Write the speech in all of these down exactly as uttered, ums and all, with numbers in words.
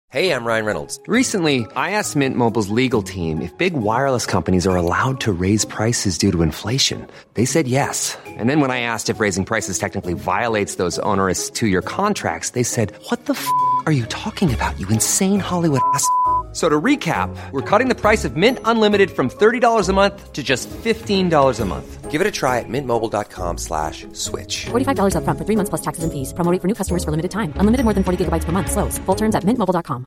Hey, I'm Ryan Reynolds. Recently, I asked Mint Mobile's legal team if big wireless companies are allowed to raise prices due to inflation. They said yes. And then when I asked if raising prices technically violates those onerous two-year contracts, they said, what the f*** are you talking about, you insane Hollywood ass f- So to recap, we're cutting the price of Mint Unlimited from thirty dollars a month to just fifteen dollars a month. Give it a try at mintmobile.com slash switch. forty-five dollars up front for three months plus taxes and fees. Promo rate for new customers for limited time. Unlimited more than forty gigabytes per month. Slows full terms at mint mobile dot com.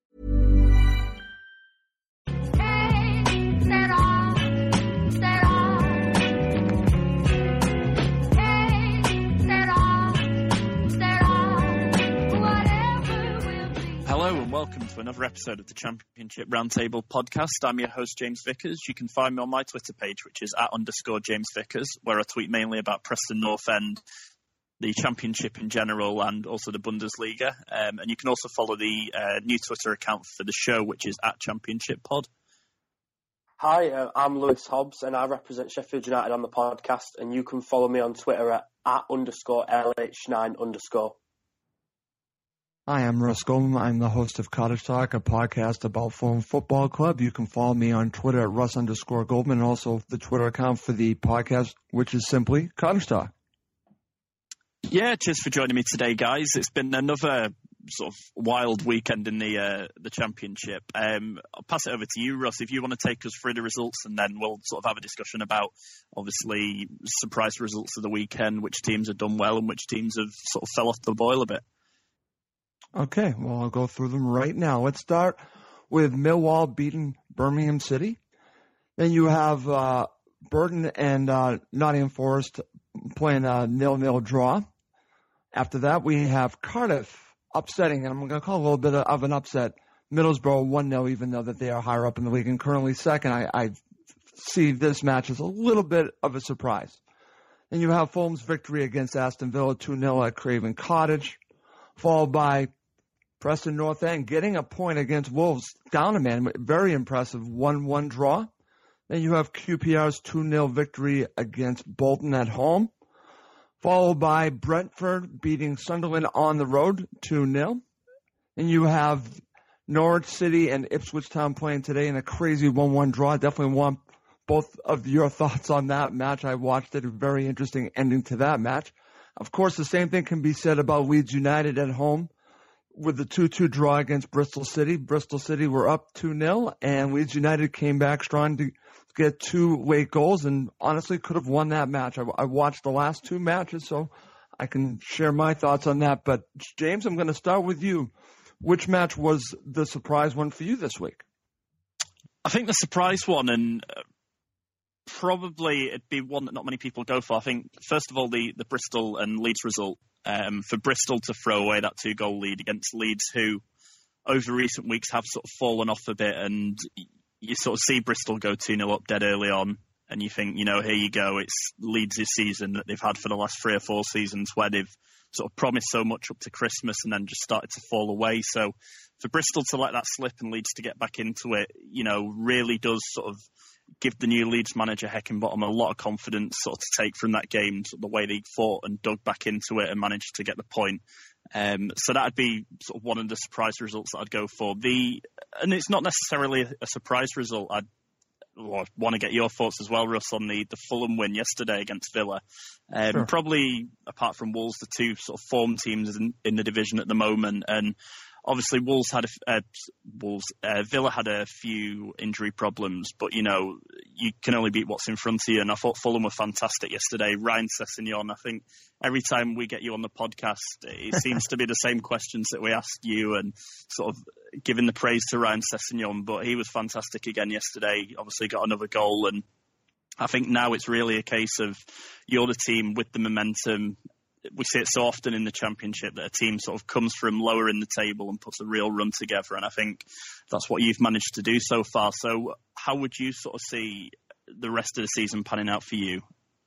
Hello and welcome to another episode of the Championship Roundtable podcast. I'm your host, James Vickers. You can find me on my Twitter page, which is at underscore James Vickers, where I tweet mainly about Preston North End, the Championship in general, and also the Bundesliga. Um, and you can also follow the uh, new Twitter account for the show, which is at Championship Pod. Hi, uh, I'm Lewis Hobbs, and I represent Sheffield United on the podcast, and you can follow me on Twitter at, at underscore LH9 underscore. Hi, I'm Russ Goldman. I'm the host of Cottage Talk, a podcast about Fulham Football Club. You can follow me on Twitter at Russ underscore Goldman, and also the Twitter account for the podcast, which is simply Cottage Talk. Yeah, cheers for joining me today, guys. It's been another sort of wild weekend in the uh, the Championship. Um, I'll pass it over to you, Russ, if you want to take us through the results, and then we'll sort of have a discussion about, obviously, surprise results of the weekend, which teams have done well and which teams have sort of fell off the boil a bit. Okay, well, I'll go through them right now. Let's start with Millwall beating Birmingham City. Then you have uh, Burton and uh, Nottingham Forest playing a nil-nil draw. After that, we have Cardiff upsetting, and I'm going to call it a little bit of an upset, Middlesbrough one nil, even though that they are higher up in the league and currently second. I, I see this match as a little bit of a surprise. Then you have Fulham's victory against Aston Villa two nil at Craven Cottage, followed by Preston North End getting a point against Wolves, down a man, very impressive one one draw. Then you have Q P R's two nil victory against Bolton at home, followed by Brentford beating Sunderland on the road two nil. And you have Norwich City and Ipswich Town playing today in a crazy one one draw. Definitely want both of your thoughts on that match. I watched it, a very interesting ending to that match. Of course, the same thing can be said about Leeds United at home, with the two two draw against Bristol City. Bristol City were up two nil, and Leeds United came back strong to get two late goals and honestly could have won that match. I, I watched the last two matches, so I can share my thoughts on that. But, James, I'm going to start with you. Which match was the surprise one for you this week? I think the surprise one, and probably it'd be one that not many people go for. I think, first of all, the, the Bristol and Leeds result. Um, for Bristol to throw away that two-goal lead against Leeds, who over recent weeks have sort of fallen off a bit, and you sort of see Bristol go two nil up dead early on, and you think, you know, here you go, it's Leeds' season that they've had for the last three or four seasons, where they've sort of promised so much up to Christmas and then just started to fall away. So for Bristol to let that slip and Leeds to get back into it, you know, really does sort of give the new Leeds manager Heckingbottom a lot of confidence sort of to take from that game, sort of the way they fought and dug back into it and managed to get the point. Um, so that would be sort of one of the surprise results that I'd go for. The and it's not necessarily a surprise result. I'd well, want to get your thoughts as well, Russ, on the, the Fulham win yesterday against Villa. Um, Sure. Probably, apart from Wolves, the two sort of form teams in, in the division at the moment. And obviously, Wolves had a, uh, Wolves, uh, Villa had a few injury problems, but you know you can only beat what's in front of you. And I thought Fulham were fantastic yesterday. Ryan Sessegnon, I think every time we get you on the podcast, it seems to be the same questions that we asked you, and sort of giving the praise to Ryan Sessegnon. But he was fantastic again yesterday. Obviously, got another goal, and I think now it's really a case of you're the team with the momentum. We see it so often in the Championship that a team sort of comes from lower in the table and puts a real run together. And I think that's what you've managed to do so far. So how would you sort of see the rest of the season panning out for you?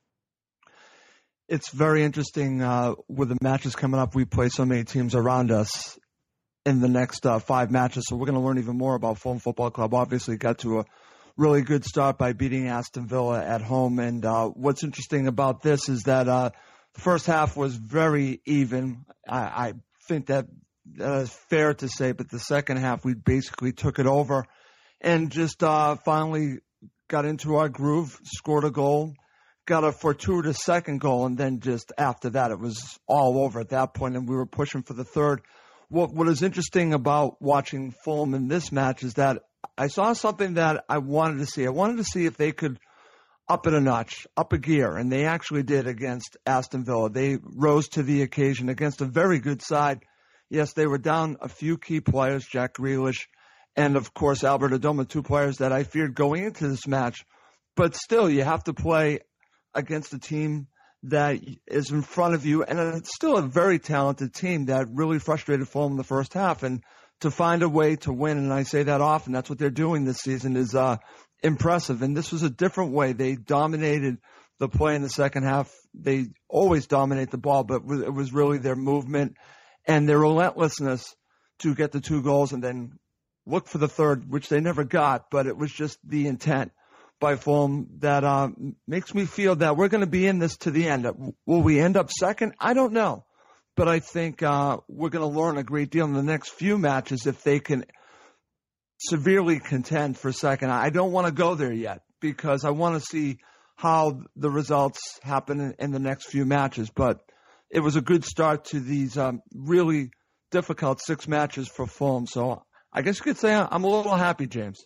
It's very interesting uh, with the matches coming up. We play so many teams around us in the next uh, five matches. So we're going to learn even more about Fulham Football Club. Obviously got to a really good start by beating Aston Villa at home. And uh, what's interesting about this is that uh, the first half was very even. I, I think that uh, fair to say, but the second half we basically took it over and just uh, finally got into our groove, scored a goal, got a fortuitous second goal, and then just after that it was all over at that point, and we were pushing for the third. What What is interesting about watching Fulham in this match is that I saw something that I wanted to see. I wanted to see if they could up it a notch, up a gear, and they actually did against Aston Villa. They rose to the occasion against a very good side. Yes, they were down a few key players, Jack Grealish, and of course Albert Adoma, two players that I feared going into this match. But still, you have to play against a team that is in front of you, and it's still a very talented team that really frustrated Fulham in the first half. And to find a way to win, and I say that often, that's what they're doing this season, is uh, impressive. And this was a different way. They dominated the play in the second half. They always dominate the ball, but it was really their movement and their relentlessness to get the two goals and then look for the third, which they never got. But it was just the intent by Fulham that uh, makes me feel that we're going to be in this to the end. Will we end up second? I don't know. But I think uh, we're going to learn a great deal in the next few matches if they can severely contend for second. I don't want to go there yet because I want to see how the results happen in, in the next few matches. But it was a good start to these um, really difficult six matches for Fulham. So I guess you could say I'm a little happy, James.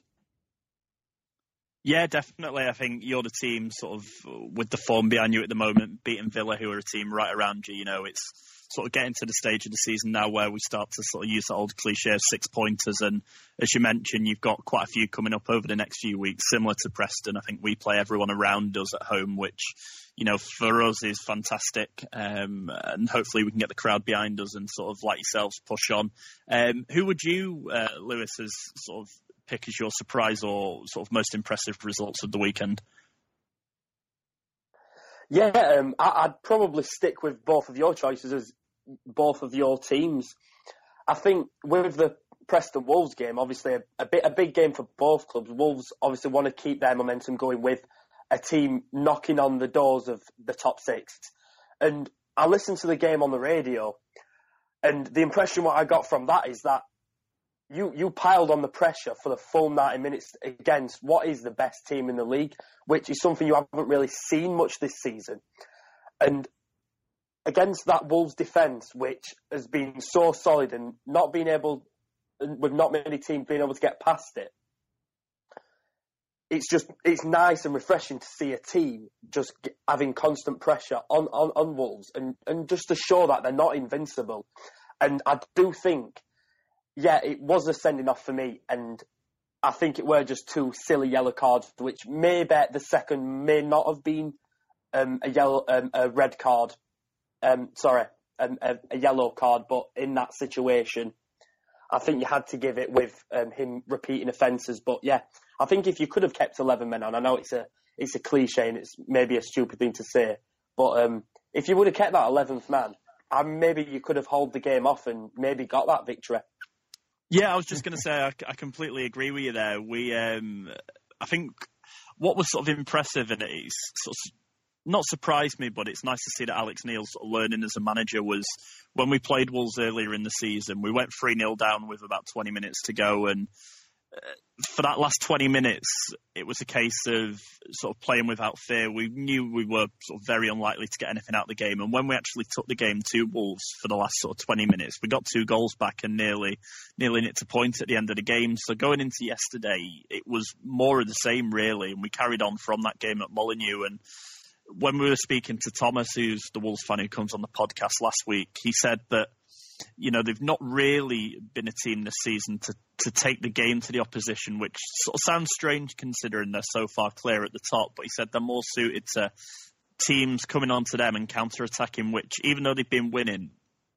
Yeah, definitely. I think you're the team sort of with the form behind you at the moment, beating Villa, who are a team right around you. You know, it's sort of getting to the stage of the season now where we start to sort of use that old cliche of six pointers. And as you mentioned, you've got quite a few coming up over the next few weeks, similar to Preston. I think we play everyone around us at home, which, you know, for us is fantastic. Um, and hopefully we can get the crowd behind us and sort of, like yourselves, push on. Um, who would you, uh, Lewis, as sort of pick as your surprise or sort of most impressive results of the weekend? Yeah, um, I, I'd probably stick with both of your choices as both of your teams. I think with the Preston Wolves game, obviously a, a bit a big game for both clubs. Wolves obviously want to keep their momentum going with a team knocking on the doors of the top six. And I listened to the game on the radio, and the impression what I got from that is that You you piled on the pressure for the full ninety minutes against what is the best team in the league, which is something you haven't really seen much this season. And against that Wolves defence, which has been so solid and not being able, with not many teams being able to get past it, it's just it's nice and refreshing to see a team just having constant pressure on, on, on Wolves and, and just to show that they're not invincible. And I do think, yeah, it was a sending off for me, and I think it were just two silly yellow cards, which maybe the second may not have been um, a yellow, um, a red card. Um, sorry, um, a, a yellow card, but in that situation, I think you had to give it with um, him repeating offences. But yeah, I think if you could have kept eleven men on, I know it's a it's a cliche and it's maybe a stupid thing to say, but um, if you would have kept that eleventh man, uh, maybe you could have held the game off and maybe got that victory. Yeah, I was just going to say, I, I completely agree with you there. We, um, I think what was sort of impressive, and it's sort of not surprised me, but it's nice to see that Alex Neil's sort of learning as a manager, was when we played Wolves earlier in the season, we went three nil down with about twenty minutes to go, and uh, for that last twenty minutes, it was a case of sort of playing without fear. We knew we were sort of very unlikely to get anything out of the game. And when we actually took the game to Wolves for the last sort of twenty minutes, we got two goals back and nearly, nearly nicked a point at the end of the game. So going into yesterday, it was more of the same, really. And we carried on from that game at Molineux. And when we were speaking to Thomas, who's the Wolves fan who comes on the podcast last week, he said that, you know, they've not really been a team this season to, to take the game to the opposition, which sort of sounds strange considering they're so far clear at the top. But he said they're more suited to teams coming onto them and counter-attacking, which, even though they've been winning,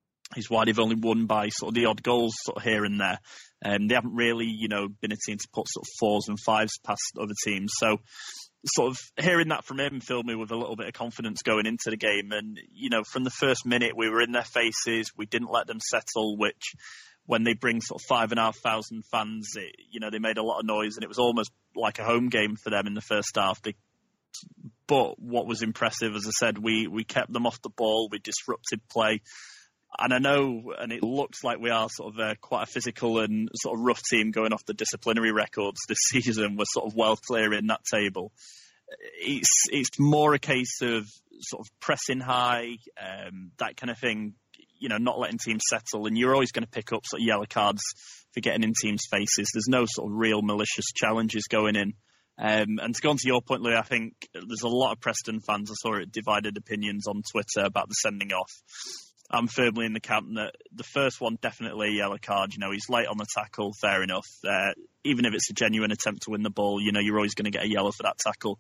is why they've only won by sort of the odd goals sort of here and there. Um, they haven't really, you know, been a team to put sort of fours and fives past other teams. So sort of hearing that from him filled me with a little bit of confidence going into the game. And, you know, from the first minute, we were in their faces. We didn't let them settle, which when they bring sort of five and a half thousand fans, it, you know, they made a lot of noise, and it was almost like a home game for them in the first half. They, but what was impressive, as I said, we, we kept them off the ball. We disrupted play. And I know, and it looks like we are sort of a, quite a physical and sort of rough team going off the disciplinary records this season. We're sort of well clear in that table. It's it's more a case of sort of pressing high, um, that kind of thing, you know, not letting teams settle. And you're always going to pick up sort of yellow cards for getting in teams' faces. There's no sort of real malicious challenges going in. Um, and to go on to your point, Louis, I think there's a lot of Preston fans, I saw it, divided opinions on Twitter about the sending off. I'm firmly in the camp that the first one, definitely a yellow card. You know, he's late on the tackle, fair enough. Uh, even if it's a genuine attempt to win the ball, you know, you're always going to get a yellow for that tackle.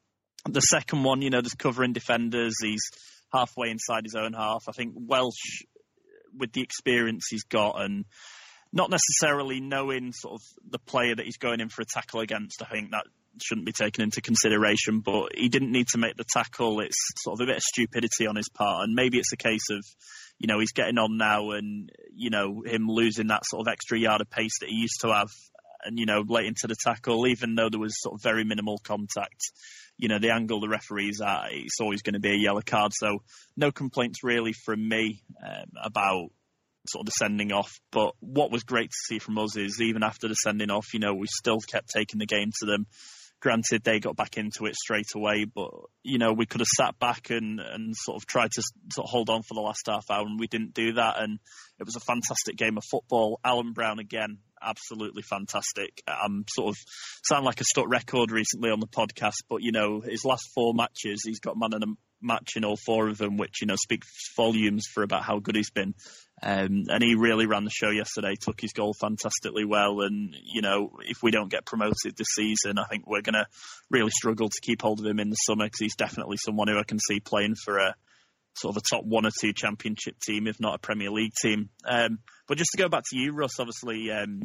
The second one, you know, there's covering defenders. He's halfway inside his own half. I think Welsh, with the experience he's got and not necessarily knowing sort of the player that he's going in for a tackle against, I think that shouldn't be taken into consideration, but he didn't need to make the tackle. It's sort of a bit of stupidity on his part, and maybe it's a case of, you know, he's getting on now and, you know, him losing that sort of extra yard of pace that he used to have, and, you know, late into the tackle, even though there was sort of very minimal contact, you know, the angle the referee's at, it's always going to be a yellow card. So no complaints really from me um, about sort of the sending off. But what was great to see from us is even after the sending off, you know, we still kept taking the game to them. Granted, they got back into it straight away, but, you know, we could have sat back and, and sort of tried to sort of hold on for the last half hour, and we didn't do that. And it was a fantastic game of football. Alan Brown, again, absolutely fantastic. I'm sort of sound like a stuck record recently on the podcast, but, you know, his last four matches, he's got man of the match in all four of them, which, you know, speaks volumes for about how good he's been. Um, and he really ran the show yesterday, took his goal fantastically well. And, you know, if we don't get promoted this season, I think we're going to really struggle to keep hold of him in the summer, because he's definitely someone who I can see playing for a sort of a top one or two championship team, if not a Premier League team. Um, but just to go back to you, Russ, obviously, um,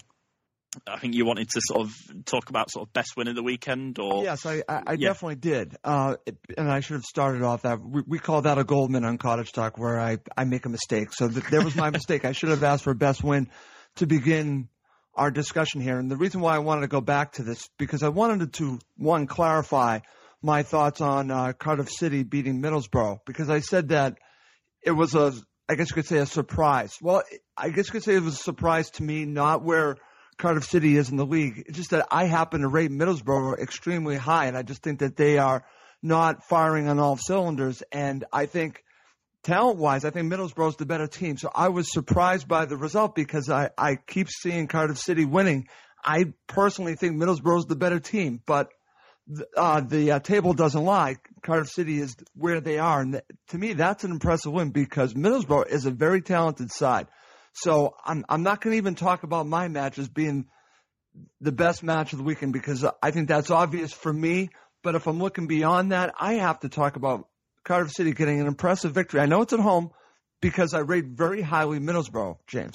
I think you wanted to sort of talk about sort of best win of the weekend, or yes, I, I, I yeah. definitely did, uh, it, and I should have started off that we, we call that a Goldman on Cottage Talk, where I, I make a mistake. So th- there was my mistake. I should have asked for best win to begin our discussion here, and the reason why I wanted to go back to this, because I wanted to one clarify my thoughts on uh, Cardiff City beating Middlesbrough, because I said that it was a, I guess you could say, a surprise. Well, I guess you could say it was a surprise to me, not where Cardiff City is in the league. It's just that I happen to rate Middlesbrough extremely high, and I just think that they are not firing on all cylinders. And I think talent-wise, I think Middlesbrough's the better team. So I was surprised by the result, because I, I keep seeing Cardiff City winning. I personally think Middlesbrough's the better team, but uh, the uh, table doesn't lie. Cardiff City is where they are, and th- to me, that's an impressive win, because Middlesbrough is a very talented side. So I'm I'm not going to even talk about my match as being the best match of the weekend, because I think that's obvious for me. But if I'm looking beyond that, I have to talk about Cardiff City getting an impressive victory. I know it's at home, because I rate very highly Middlesbrough, James.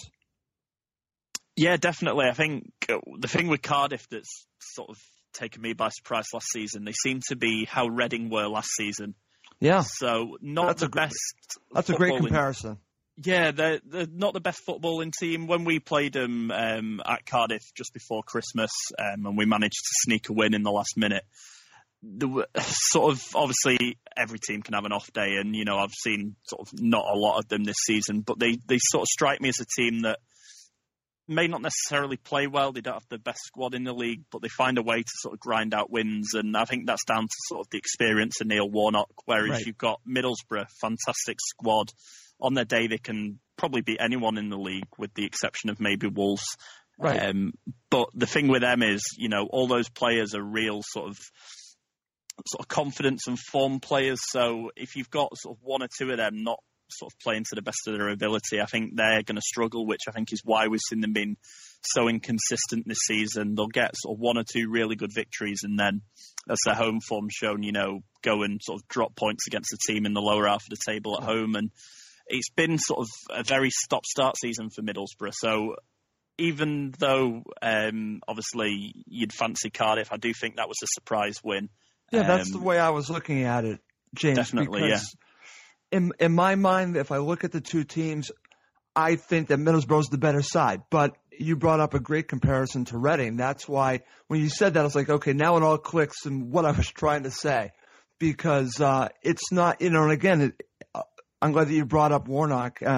Yeah, definitely. I think the thing with Cardiff that's sort of taken me by surprise last season, they seem to be how Reading were last season. Yeah. So not that's the a, best. That's a great comparison. Yeah, they're, they're not the best footballing team. When we played them um, at Cardiff just before Christmas, um, and we managed to sneak a win in the last minute, there were sort of, obviously every team can have an off day, and, you know, I've seen sort of not a lot of them this season, but they, they sort of strike me as a team that may not necessarily play well. They don't have the best squad in the league, but they find a way to sort of grind out wins, and I think that's down to sort of the experience of Neil Warnock, whereas right. You've got Middlesbrough, fantastic squad. On their day, they can probably beat anyone in the league, with the exception of maybe Wolves. Right. Um, but the thing with them is, you know, all those players are real sort of sort of confidence and form players. So if you've got sort of one or two of them not sort of playing to the best of their ability, I think they're going to struggle, which I think is why we've seen them being so inconsistent this season. They'll get sort of one or two really good victories, and then, as their home form shown, you know, go and sort of drop points against the team in the lower half of the table at home. And it's been sort of a very stop-start season for Middlesbrough. So even though, um, obviously, you'd fancy Cardiff, I do think that was a surprise win. Yeah, that's um, the way I was looking at it, James. Definitely, yeah. In, in my mind, if I look at the two teams, I think that Middlesbrough's the better side. But you brought up a great comparison to Reading. That's why when you said that, I was like, okay, now it all clicks in what I was trying to say. Because uh, it's not, you know, and again, it, I'm glad that you brought up Warnock. Uh,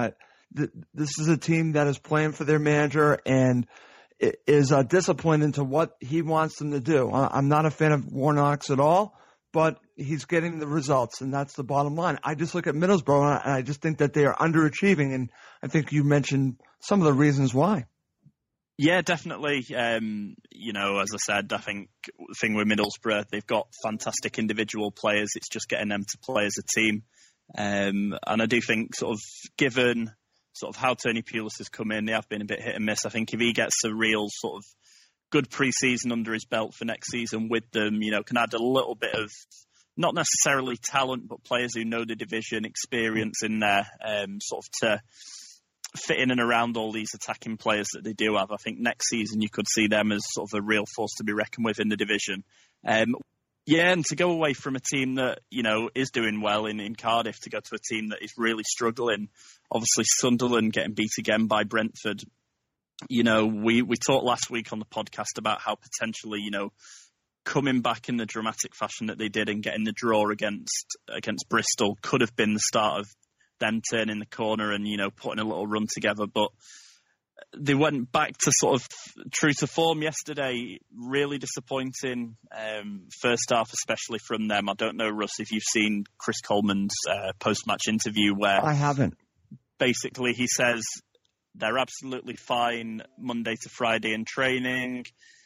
th- this is a team that is playing for their manager and is uh, disciplined into what he wants them to do. I'm not a fan of Warnock's at all, but he's getting the results, and that's the bottom line. I just look at Middlesbrough, and I just think that they are underachieving, and I think you mentioned some of the reasons why. Yeah, definitely. Um, you know, as I said, I think the thing with Middlesbrough, they've got fantastic individual players. It's just getting them to play as a team. Um, and I do think sort of given sort of how Tony Pulis has come in, they have been a bit hit and miss. I think if he gets a real sort of good pre-season under his belt for next season with them, you know, can add a little bit of not necessarily talent, but players who know the division, experience in there, um, sort of to fit in and around all these attacking players that they do have. I think next season you could see them as sort of a real force to be reckoned with in the division. Um, yeah, and to go away from a team that, you know, is doing well in, in Cardiff to go to a team that is really struggling. Obviously, Sunderland getting beat again by Brentford. You know, we, we talked last week on the podcast about how potentially, you know, coming back in the dramatic fashion that they did and getting the draw against against Bristol could have been the start of them turning the corner and, you know, putting a little run together. But they went back to sort of true to form yesterday. Really disappointing um, first half, especially from them. I don't know, Russ, if you've seen Chris Coleman's uh, post-match interview where... I haven't. Basically, he says they're absolutely fine Monday to Friday in training.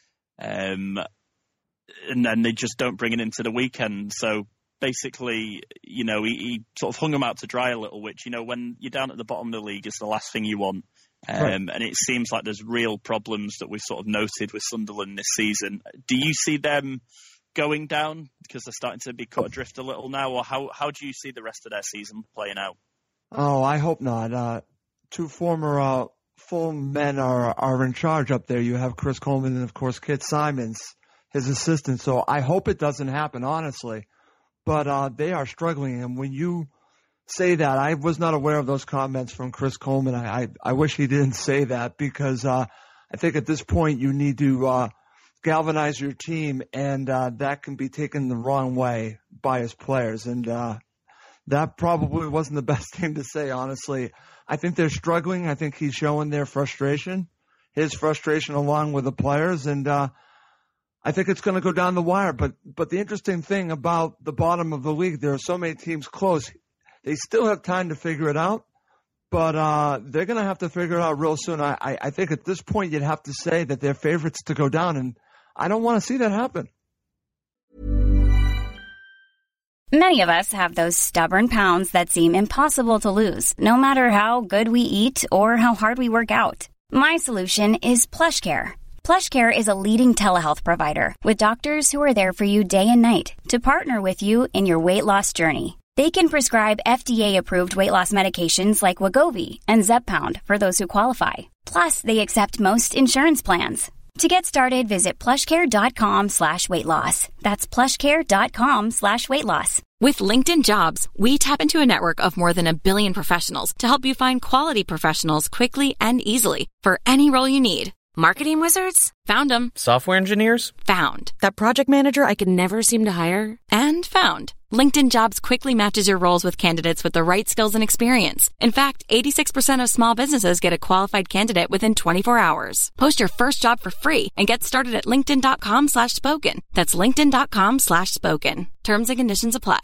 Um, and then they just don't bring it into the weekend. So basically, you know, he, he sort of hung them out to dry a little, which, you know, when you're down at the bottom of the league is the last thing you want. Um, right. And it seems like there's real problems that we've sort of noted with Sunderland this season. Do you see them going down because they're starting to be cut adrift a little now? Or how, how do you see the rest of their season playing out? Oh, I hope not. Uh, two former uh, full men are, are in charge up there. You have Chris Coleman and, of course, Kit Simons, his assistant. So I hope it doesn't happen, honestly. But uh, they are struggling. And when you say that, I was not aware of those comments from Chris Coleman. I, I, I wish he didn't say that because uh, I think at this point you need to uh, galvanize your team, and uh, that can be taken the wrong way by his players. And uh, that probably wasn't the best thing to say, honestly. I think they're struggling. I think he's showing their frustration, his frustration along with the players, and uh, I think it's going to go down the wire. But but the interesting thing about the bottom of the league, there are so many teams close. They still have time to figure it out, but uh, they're going to have to figure it out real soon. I, I, I think at this point you'd have to say that they're favorites to go down, and I don't want to see that happen. Many of us have those stubborn pounds that seem impossible to lose, no matter how good we eat or how hard we work out. My solution is PlushCare. PlushCare is a leading telehealth provider with doctors who are there for you day and night to partner with you in your weight loss journey. They can prescribe F D A-approved weight loss medications like Wegovy and Zepbound for those who qualify. Plus, they accept most insurance plans. To get started, visit plushcare.com slash weight loss. That's plushcare.com slash weight loss. With LinkedIn Jobs, we tap into a network of more than a billion professionals to help you find quality professionals quickly and easily for any role you need. Marketing wizards? Found them. Software engineers? Found. That project manager I could never seem to hire? And found. LinkedIn Jobs quickly matches your roles with candidates with the right skills and experience. In fact, eighty-six percent of small businesses get a qualified candidate within twenty-four hours. Post your first job for free and get started at linkedin.com slash spoken. That's linkedin.com slash spoken. Terms and conditions apply.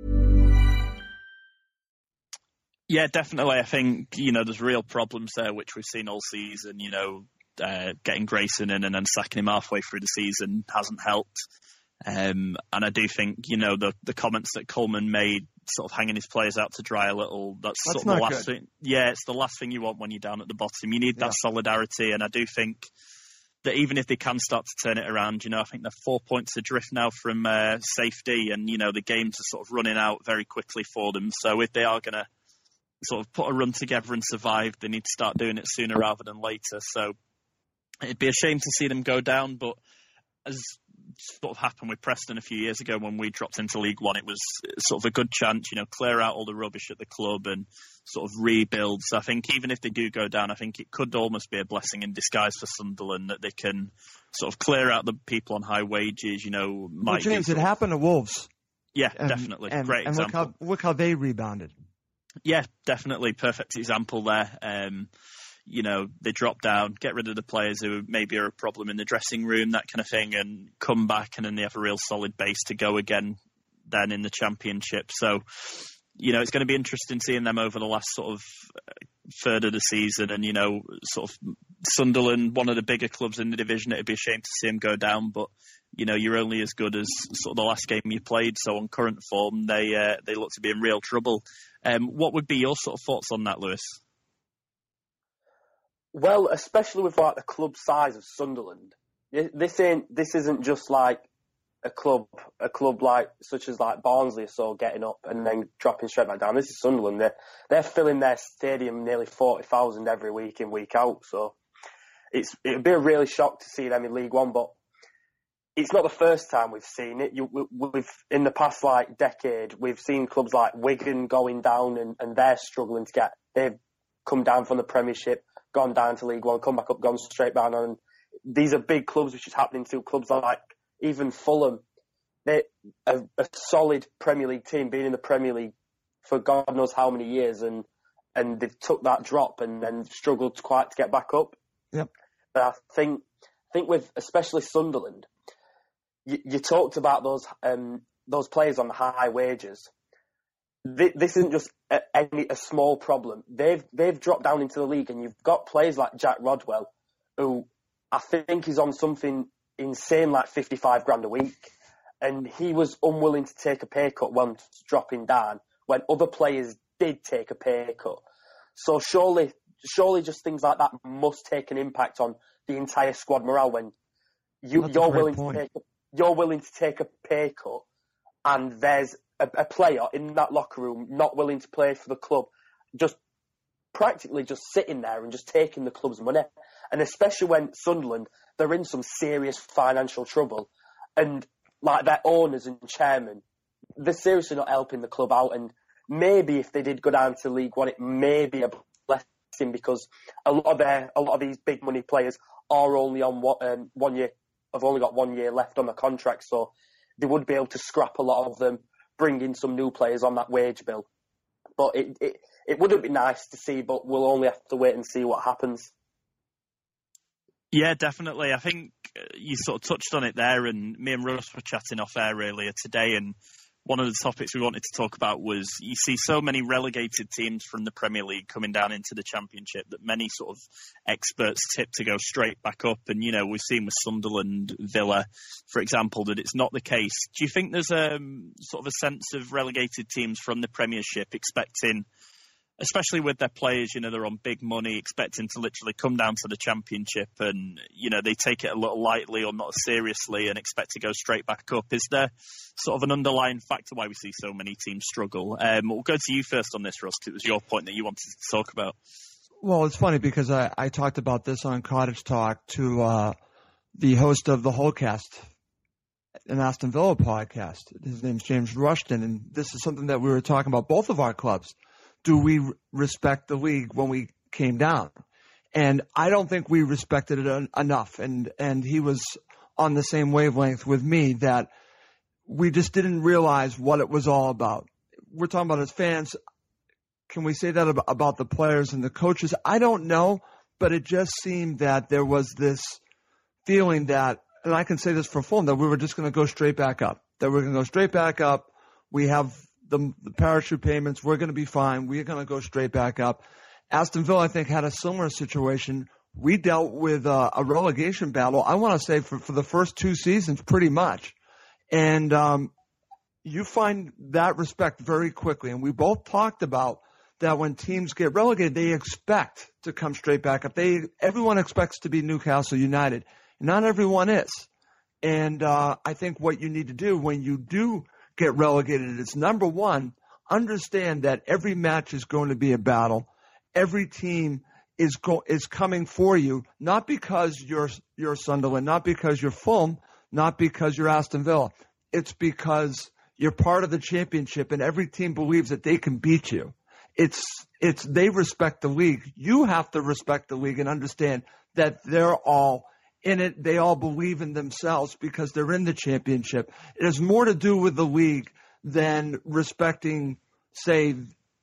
Yeah, definitely. I think, you know, there's real problems there, which we've seen all season. You know, uh, getting Grayson in and then sacking him halfway through the season hasn't helped. Um, and I do think, you know, the the comments that Coleman made, sort of hanging his players out to dry a little, that's, that's sort of the last good. thing. Yeah, it's the last thing you want when you're down at the bottom. You need that yeah. solidarity. And I do think that even if they can start to turn it around, you know, I think they're four points adrift now from uh, safety, and, you know, the games are sort of running out very quickly for them. So if they are going to sort of put a run together and survive, they need to start doing it sooner rather than later. So it'd be a shame to see them go down, but as sort of happened with Preston a few years ago when we dropped into League One, it was sort of a good chance, you know, clear out all the rubbish at the club and sort of rebuild. So I think even if they do go down, I think it could almost be a blessing in disguise for Sunderland that they can sort of clear out the people on high wages, you know. Well, James, it happened to Wolves. Yeah, and, definitely. And, Great and example. look how, look how they rebounded. Yeah, definitely. Perfect example there. Um, you know, they drop down, get rid of the players who maybe are a problem in the dressing room, that kind of thing, and come back, and then they have a real solid base to go again then in the Championship. So, you know, it's going to be interesting seeing them over the last sort of third of the season. And, you know, sort of Sunderland, one of the bigger clubs in the division, it'd be a shame to see them go down. But, you know, you're only as good as sort of the last game you played. So on current form, they uh, they look to be in real trouble. Um, what would be your sort of thoughts on that, Lewis? Well, especially with like the club size of Sunderland, this ain't this isn't just like a club a club like such as like Barnsley or so getting up and then dropping straight back down. This is Sunderland. They're they're filling their stadium nearly forty thousand every week in, week out. So it's it'd be a really shock to see them in League One, but it's not the first time we've seen it. You, we've in the past like decade, we've seen clubs like Wigan going down and, and they're struggling to get. They've come down from the Premiership, gone down to League One, come back up, gone straight down. And these are big clubs, which is happening to clubs like even Fulham. They're a, a solid Premier League team, being in the Premier League for God knows how many years, and and they've took that drop and then struggled quite to get back up. Yep. But I think I think with especially Sunderland, you, you talked about those um, those players on the high wages. This, this isn't just a, any a small problem. They've they've dropped down into the league, and you've got players like Jack Rodwell, who I think is on something insane like fifty-five grand a week, and he was unwilling to take a pay cut once dropping down when other players did take a pay cut. So surely, surely just things like that must take an impact on the entire squad morale when you, you're willing point. to take a, you're willing to take a pay cut, and there's a, a player in that locker room not willing to play for the club, just practically just sitting there and just taking the club's money. And especially when Sunderland, they're in some serious financial trouble, and like their owners and chairman, they're seriously not helping the club out. And maybe if they did go down to League One, it may be a blessing, because a lot of their, a lot of these big money players are only on what, um, one year, have only got one year left on the contract, so they would be able to scrap a lot of them, bring in some new players on that wage bill. But it, it, it wouldn't be nice to see, but we'll only have to wait and see what happens. Yeah, definitely. I think you sort of touched on it there, and me and Russ were chatting off air earlier today, and one of the topics we wanted to talk about was you see so many relegated teams from the Premier League coming down into the Championship that many sort of experts tip to go straight back up. And, you know, we've seen with Sunderland, Villa, for example, that it's not the case. Do you think there's a um, sort of a sense of relegated teams from the Premiership expecting, especially with their players, you know, they're on big money, expecting to literally come down to the Championship and, you know, they take it a little lightly or not seriously and expect to go straight back up? Is there sort of an underlying factor why we see so many teams struggle? Um, we'll go to you first on this, Russ. It was your point that you wanted to talk about. Well, it's funny because I, I talked about this on Cottage Talk to uh, the host of the Wholecast, an Aston Villa podcast. His name's James Rushton, and this is something that we were talking about, both of our clubs. Do we respect the league when we came down? And I don't think we respected it en- enough. And, and he was on the same wavelength with me that we just didn't realize what it was all about. We're talking about as fans. Can we say that about, about the players and the coaches? I don't know, but it just seemed that there was this feeling that, and I can say this for Fulham, that we were just going to go straight back up, that we're going to go straight back up. We have The, the parachute payments, we're going to be fine. We're going to go straight back up. Aston Villa, I think, had a similar situation. We dealt with uh, a relegation battle, I want to say, for, for the first two seasons, pretty much. And um, you find that respect very quickly. And we both talked about that when teams get relegated, they expect to come straight back up. They Everyone expects to be Newcastle United. Not everyone is. And uh, I think what you need to do when you do get relegated is, number one, understand that every match is going to be a battle. Every team is go- is coming for you, not because you're you're Sunderland, not because you're Fulham, not because you're Aston Villa. It's because you're part of the Championship, and every team believes that they can beat you. It's it's they respect the league. You have to respect the league and understand that they're all in it. They all believe in themselves because they're in the Championship. It has more to do with the league than respecting, say,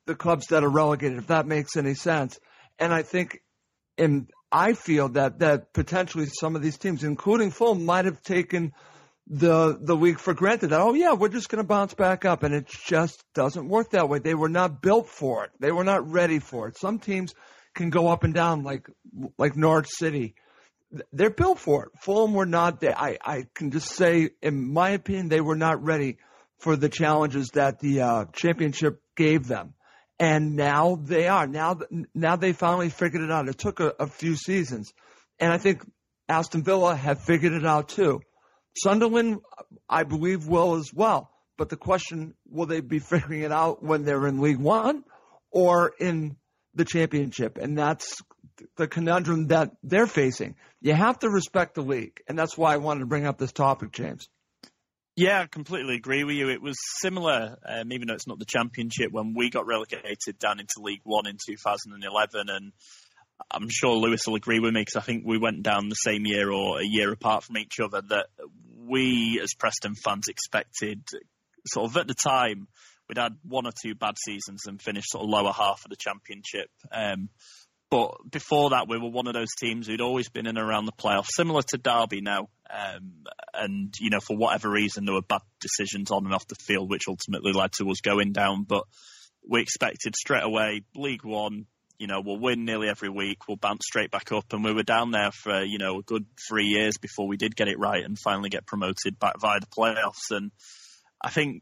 the clubs that are relegated, if that makes any sense. And I think, and I feel that, that potentially some of these teams, including Fulham, might have taken the the league for granted. That, oh, yeah, we're just going to bounce back up. And it just doesn't work that way. They were not built for it. They were not ready for it. Some teams can go up and down like like Norwich City. They're built for it. Fulham were not there. I, I can just say, in my opinion, they were not ready for the challenges that the uh, championship gave them. And now they are. Now now they finally figured it out. It took a, a few seasons. And I think Aston Villa have figured it out too. Sunderland, I believe, will as well. But the question, will they be figuring it out when they're in League One or in the championship? And that's the conundrum that they're facing. You have to respect the league. And that's why I wanted to bring up this topic, James. Yeah, I completely agree with you. It was similar, um, even though it's not the championship, when we got relegated down into League One in two thousand eleven. And I'm sure Lewis will agree with me because I think we went down the same year or a year apart from each other, that we as Preston fans expected, sort of at the time, we'd had one or two bad seasons and finished sort of lower half of the championship. Um, But before that, we were one of those teams who'd always been in and around the playoffs, similar to Derby now. Um, and, you know, for whatever reason, there were bad decisions on and off the field, which ultimately led to us going down. But we expected straight away, League One, you know, we'll win nearly every week, we'll bounce straight back up. And we were down there for, you know, a good three years before we did get it right and finally get promoted back via the playoffs. And I think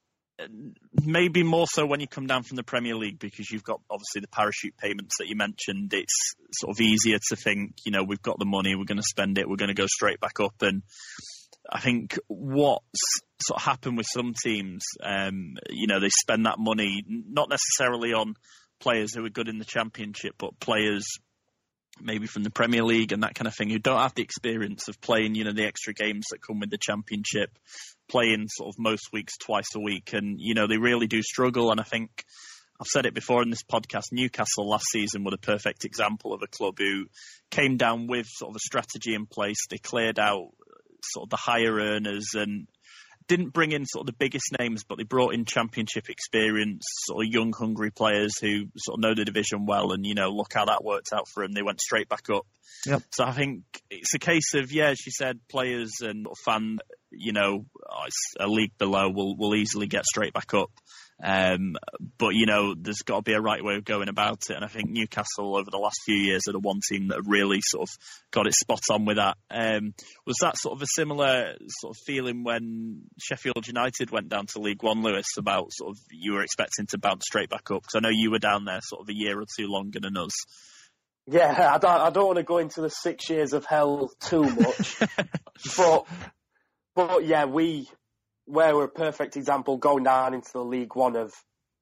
maybe more so when you come down from the Premier League, because you've got obviously the parachute payments that you mentioned. It's sort of easier to think, you know, we've got the money, we're going to spend it, we're going to go straight back up. And I think what's sort of happened with some teams, um, you know, they spend that money not necessarily on players who are good in the Championship, but players maybe from the Premier League and that kind of thing, who don't have the experience of playing, you know, the extra games that come with the Championship, playing sort of most weeks twice a week. And, you know, they really do struggle. And I think I've said it before in this podcast, Newcastle last season were a perfect example of a club who came down with sort of a strategy in place. They cleared out sort of the higher earners and didn't bring in sort of the biggest names, but they brought in Championship experience, sort of young, hungry players who sort of know the division well. And, you know, look how that worked out for them. They went straight back up. Yep. So I think it's a case of, yeah, as you said, players and fans, you know, it's a league below will will easily get straight back up. Um, but, you know, there's got to be a right way of going about it. And I think Newcastle over the last few years are the one team that have really sort of got it spot on with that. Um, was that sort of a similar sort of feeling when Sheffield United went down to League One, Lewis, about sort of you were expecting to bounce straight back up? Because I know you were down there sort of a year or two longer than us. Yeah, I don't, I don't want to go into the six years of hell too much. but, but yeah, we... where we're a perfect example going down into the League One of,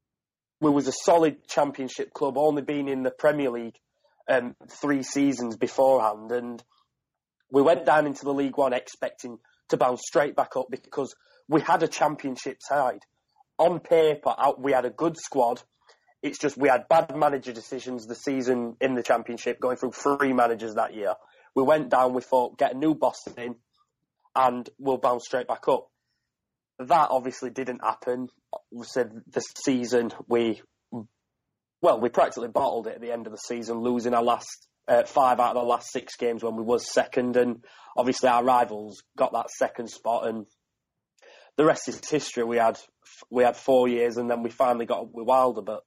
we was a solid Championship club, only been in the Premier League um, three seasons beforehand. And we went down into the League One expecting to bounce straight back up because we had a Championship side. On paper, out, we had a good squad. It's just we had bad manager decisions the season in the Championship, going through three managers that year. We went down, we thought, get a new boss in, and we'll bounce straight back up. That obviously didn't happen. We said the season we, well, we practically bottled it at the end of the season, losing our last uh, five out of the last six games when we was second, and obviously our rivals got that second spot, and the rest is history. We had we had four years, and then we finally got up with Wilder. But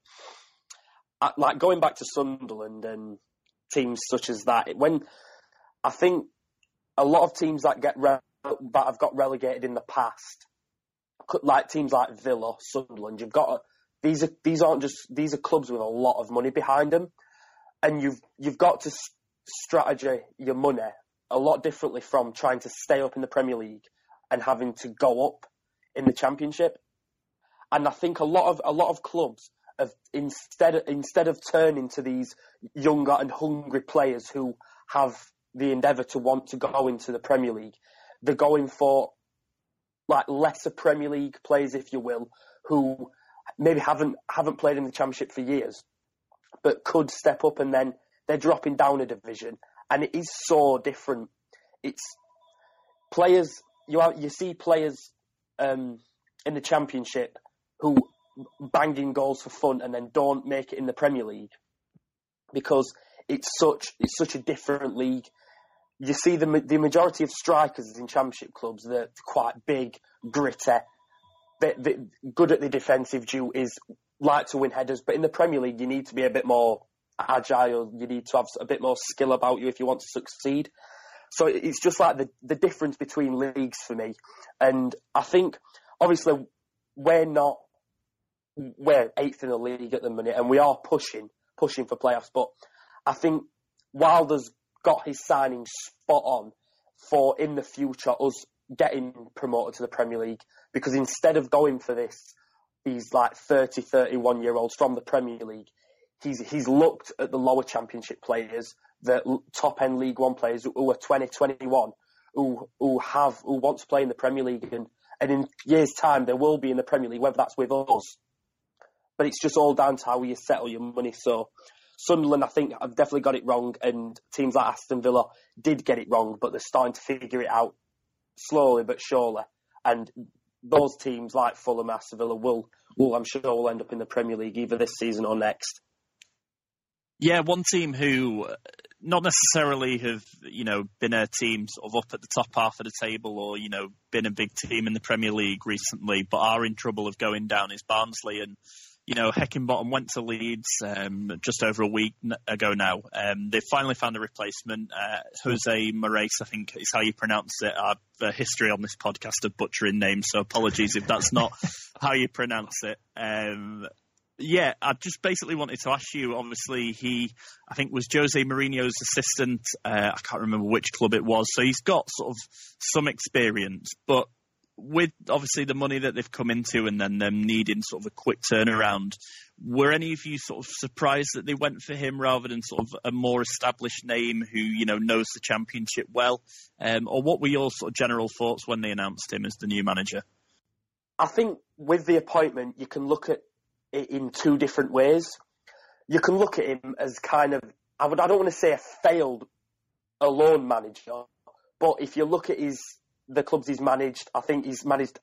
like going back to Sunderland and teams such as that, when I think a lot of teams that get re- that have got relegated in the past, like teams like Villa, Sunderland, you've got to, these are these aren't just these are clubs with a lot of money behind them, and you've you've got to strategy your money a lot differently from trying to stay up in the Premier League and having to go up in the Championship. And I think a lot of a lot of clubs have instead of, instead of turning to these younger and hungry players who have the endeavour to want to go into the Premier League, they're going for like lesser Premier League players, if you will, who maybe haven't haven't played in the Championship for years, but could step up, and then they're dropping down a division, and it is so different. It's players you are, you see players um, in the Championship who banging goals for fun and then don't make it in the Premier League because it's such it's such a different league. You see the the majority of strikers in Championship clubs, they're quite big, gritty, they, they, good at the defensive duties, like to win headers. But in the Premier League, you need to be a bit more agile. You need to have a bit more skill about you if you want to succeed. So it's just like the, the difference between leagues for me. And I think, obviously, we're not, we're eighth in the league at the minute, and we are pushing, pushing for playoffs. But I think Wilder's got his signing spot on for, in the future, us getting promoted to the Premier League. Because instead of going for this, these like thirty, thirty-one-year-olds from the Premier League, he's he's looked at the lower Championship players, the top-end League One players who are twenty, twenty-one, who who have who want to play in the Premier League, and, and in years' time they will be in the Premier League, whether that's with us. But it's just all down to how you settle your money. So Sunderland, I think, have definitely got it wrong, and teams like Aston Villa did get it wrong, but they're starting to figure it out slowly but surely. And those teams like Fulham, Aston Villa will, will, I'm sure, will end up in the Premier League either this season or next. Yeah, one team who not necessarily have, you know, been a team sort of up at the top half of the table or, you know, been a big team in the Premier League recently, but are in trouble of going down is Barnsley. And, you know, Heckingbottom went to Leeds um, just over a week ago now. Um, they finally found a replacement. Uh, Jose Moraes, I think is how you pronounce it. I have a history on this podcast of butchering names, so apologies if that's not how you pronounce it. Um, yeah, I just basically wanted to ask you, obviously he, I think was Jose Mourinho's assistant. Uh, I can't remember which club it was. So he's got sort of some experience, but with obviously the money that they've come into and then them needing sort of a quick turnaround, were any of you sort of surprised that they went for him rather than sort of a more established name who, you know, knows the Championship well? Um, or what were your sort of general thoughts when they announced him as the new manager? I think with the appointment, you can look at it in two different ways. You can look at him as kind of, I would, I don't want to say a failed alone manager, but if you look at his the clubs he's managed, I think he's managed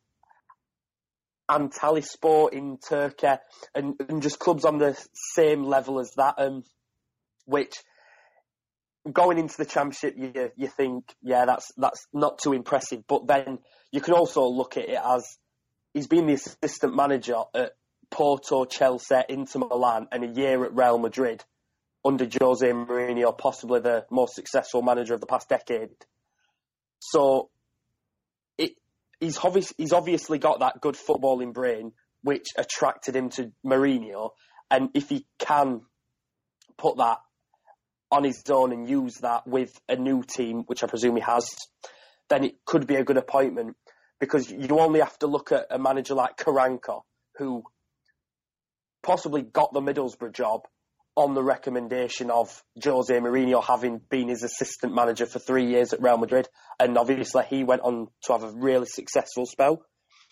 Antalyaspor in Turkey and, and just clubs on the same level as that, um, which going into the Championship, you, you think, yeah, that's that's not too impressive. But then you can also look at it as he's been the assistant manager at Porto, Chelsea, Inter Milan, and a year at Real Madrid under Jose Mourinho, possibly the most successful manager of the past decade. So it, he's, obvious, he's obviously got that good footballing brain, which attracted him to Mourinho. And if he can put that on his own and use that with a new team, which I presume he has, then it could be a good appointment. Because you only have to look at a manager like Karanka, who possibly got the Middlesbrough job on the recommendation of Jose Mourinho, having been his assistant manager for three years at Real Madrid. And obviously he went on to have a really successful spell.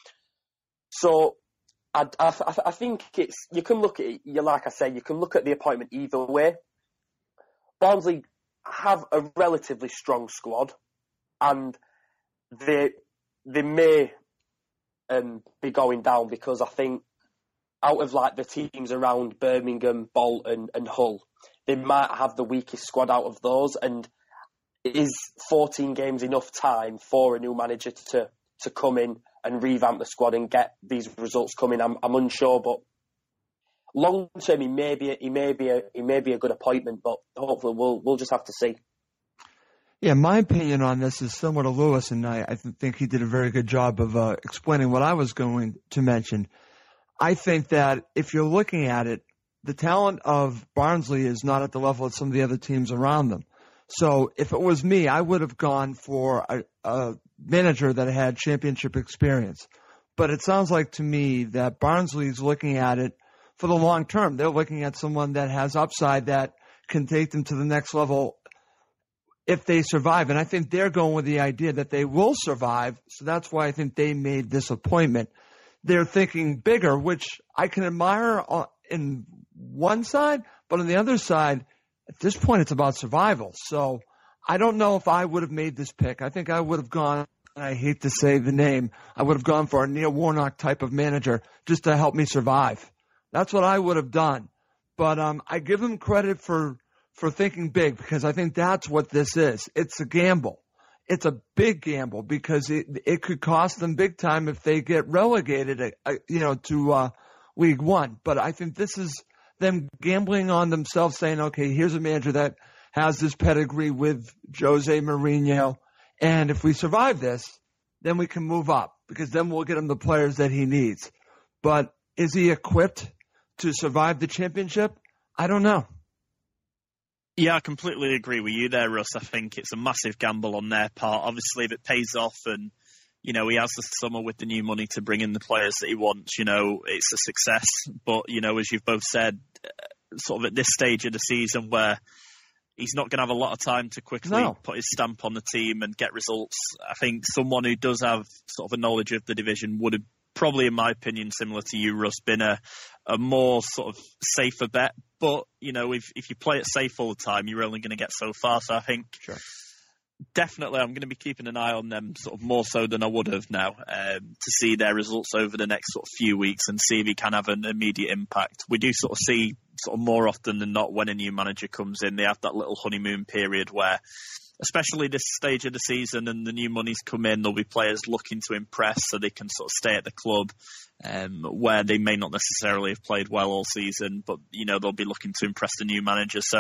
So I, I, I think it's, you can look at it, you like I say, you can look at the appointment either way. Barnsley have a relatively strong squad, and they they may um, be going down because I think out of like the teams around Birmingham, Bolton and Hull, they might have the weakest squad out of those. And is fourteen games enough time for a new manager to, to come in and revamp the squad and get these results coming? I'm, I'm unsure, but long term he may be a, he may be a he may be a good appointment, but hopefully we'll we'll just have to see. Yeah, my opinion on this is similar to Lewis, and I, I think he did a very good job of uh, explaining what I was going to mention. I think that if you're looking at it, the talent of Barnsley is not at the level of some of the other teams around them. So if it was me, I would have gone for a, a manager that had championship experience. But it sounds like to me that Barnsley is looking at it for the long term. They're looking at someone that has upside that can take them to the next level if they survive. And I think they're going with the idea that they will survive. So that's why I think they made this appointment. They're thinking bigger, which I can admire in one side, but on the other side, at this point, it's about survival. So I don't know if I would have made this pick. I think I would have gone I hate to say the name, I would have gone for a Neil Warnock type of manager just to help me survive. That's what I would have done. But um, I give him credit for, for thinking big, because I think that's what this is. It's a gamble. It's a big gamble, because it it could cost them big time if they get relegated, uh, you know, to uh, League One. But I think this is them gambling on themselves, saying, okay, here's a manager that has this pedigree with Jose Mourinho, and if we survive this, then we can move up, because then we'll get him the players that he needs. But is he equipped to survive the championship? I don't know. Yeah, I completely agree with you there, Russ. I think it's a massive gamble on their part. Obviously, if it pays off and, you know, he has the summer with the new money to bring in the players that he wants, you know, it's a success. But, you know, as you've both said, sort of at this stage of the season where he's not going to have a lot of time to quickly no. put his stamp on the team and get results, I think someone who does have sort of a knowledge of the division would have probably, in my opinion, similar to you, Russ, been a, a more sort of safer bet. But, you know, if if you play it safe all the time, you're only going to get so far. So I think sure. definitely I'm going to be keeping an eye on them sort of more so than I would have now um, to see their results over the next sort of few weeks and see if he can have an immediate impact. We do sort of see sort of more often than not when a new manager comes in, they have that little honeymoon period where, especially this stage of the season and the new money's come in, there'll be players looking to impress so they can sort of stay at the club um, where they may not necessarily have played well all season, but, you know, they'll be looking to impress the new manager. So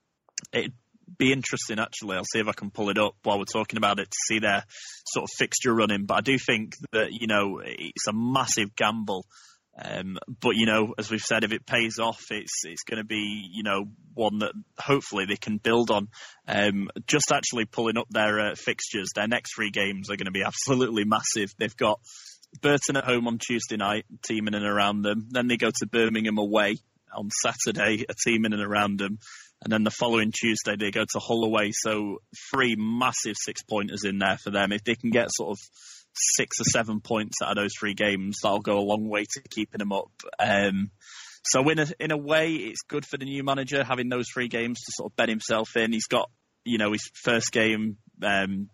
it'd be interesting, actually. I'll see if I can pull it up while we're talking about it to see their sort of fixture running. But I do think that, you know, it's a massive gamble. Um, but, you know, as we've said, if it pays off, it's it's going to be, you know, one that hopefully they can build on. Um, just actually pulling up their uh, fixtures, their next three games are going to be absolutely massive. They've got Burton at home on Tuesday night, a team in and around them. Then they go to Birmingham away on Saturday, a team in and around them. And then the following Tuesday, they go to Hull away. So three massive six-pointers in there for them. If they can get sort of six or seven points out of those three games, that'll go a long way to keeping them up. Um, so in a, in a way, it's good for the new manager having those three games to sort of bed himself in. He's got, you know, his first game, um,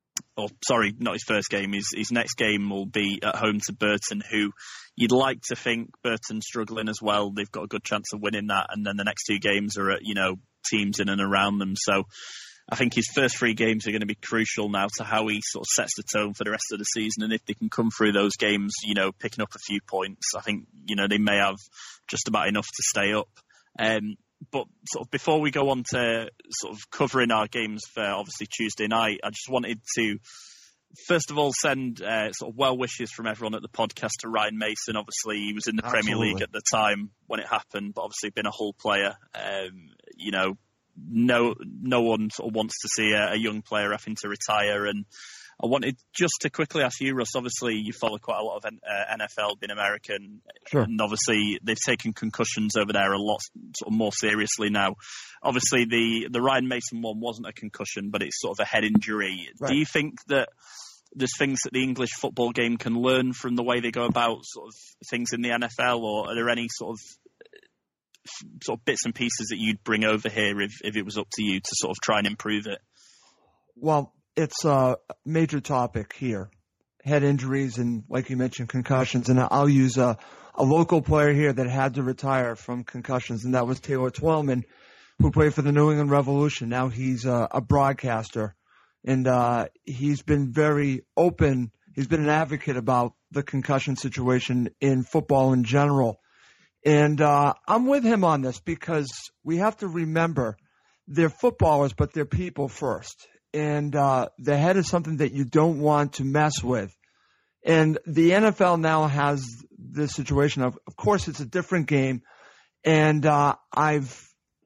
or sorry, not his first game, his, his next game will be at home to Burton, who you'd like to think Burton's struggling as well. They've got a good chance of winning that. And then the next two games are at, you know, teams in and around them. So I think his first three games are going to be crucial now to how he sort of sets the tone for the rest of the season. And if they can come through those games, you know, picking up a few points, I think, you know, they may have just about enough to stay up. Um, but sort of before we go on to sort of covering our games for obviously Tuesday night, I just wanted to first of all send uh, sort of well wishes from everyone at the podcast to Ryan Mason. Obviously, he was in the Absolutely. Premier League at the time when it happened, but obviously been a Hull player. Um, you know, no no one sort of wants to see a, a young player having to retire. And I wanted just to quickly ask you, Russ, obviously you follow quite a lot of uh, N F L, being American, sure. and obviously they've taken concussions over there a lot sort of more seriously now. Obviously the, the Ryan Mason one wasn't a concussion, but it's sort of a head injury. Right. Do you think that there's things that the English football game can learn from the way they go about sort of things in the N F L, or are there any sort of sort of bits and pieces that you'd bring over here if, if it was up to you to sort of try and improve it? Well, it's a major topic here. Head injuries and, like you mentioned, concussions. And I'll use a, a local player here that had to retire from concussions, and that was Taylor Twellman, who played for the New England Revolution. Now he's a, a broadcaster, and uh, he's been very open. He's been an advocate about the concussion situation in football in general. And uh, I'm with him on this because we have to remember they're footballers, but they're people first. And uh, the head is something that you don't want to mess with. And the N F L now has this situation of, of course, it's a different game. And uh, I've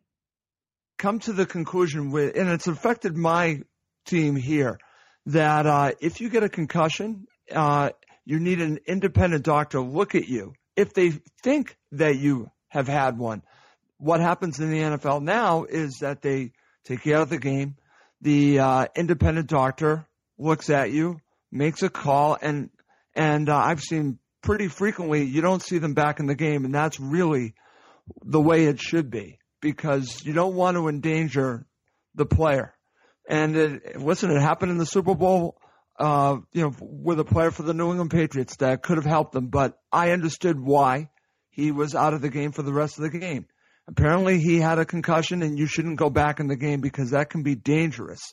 come to the conclusion with, and it's affected my team here, that uh, if you get a concussion, uh, you need an independent doctor look at you. If they think that you have had one, what happens in the N F L now is that they take you out of the game. The uh, independent doctor looks at you, makes a call, and and uh, I've seen pretty frequently you don't see them back in the game, and that's really the way it should be because you don't want to endanger the player. And it, listen, it happened in the Super Bowl uh, you know, with a player for the New England Patriots that could have helped them, but I understood why he was out of the game for the rest of the game. Apparently he had a concussion, and you shouldn't go back in the game because that can be dangerous.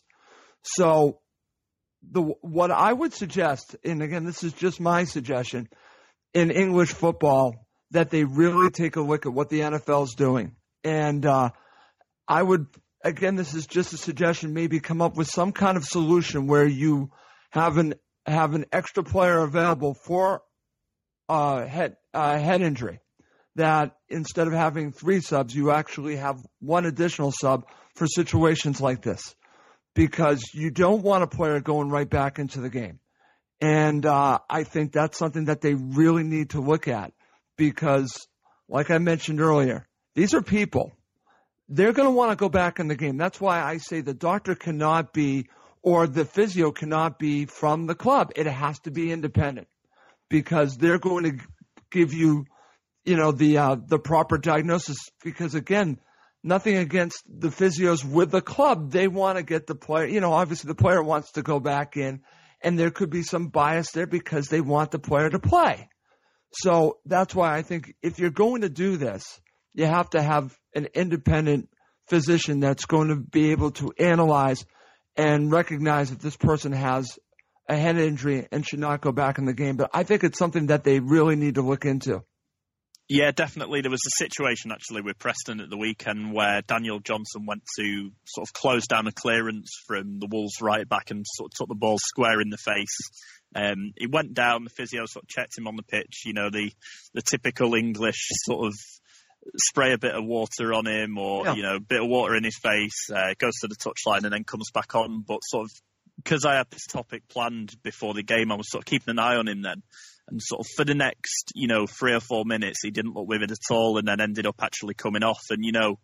So the what I would suggest, and again, this is just my suggestion, in English football, that they really take a look at what the N F L is doing. And uh, I would, again, this is just a suggestion, maybe come up with some kind of solution where you have an have an extra player available for uh, head uh, head injury. That instead of having three subs, you actually have one additional sub for situations like this, because you don't want a player going right back into the game. And uh, I think that's something that they really need to look at, because, like I mentioned earlier, these are people. They're going to want to go back in the game. That's why I say the doctor cannot be, or the physio cannot be from the club. It has to be independent, because they're going to give you, you know, the uh, the proper diagnosis. Because again, nothing against the physios with the club. They want to get the player, you know, obviously the player wants to go back in, and there could be some bias there because they want the player to play. So that's why I think if you're going to do this, you have to have an independent physician that's going to be able to analyze and recognize if this person has a head injury and should not go back in the game. But I think it's something that they really need to look into. Yeah, definitely. There was a situation actually with Preston at the weekend where Daniel Johnson went to sort of close down a clearance from the Wolves right back and sort of took the ball square in the face. Um, he went down, the physio sort of checked him on the pitch, you know, the, the typical English sort of spray a bit of water on him or, yeah. you know, a bit of water in his face, uh, goes to the touchline and then comes back on. But sort of, because I had this topic planned before the game, I was sort of keeping an eye on him then. And sort of for the next, you know, three or four minutes, he didn't look with it at all and then ended up actually coming off. And, you know,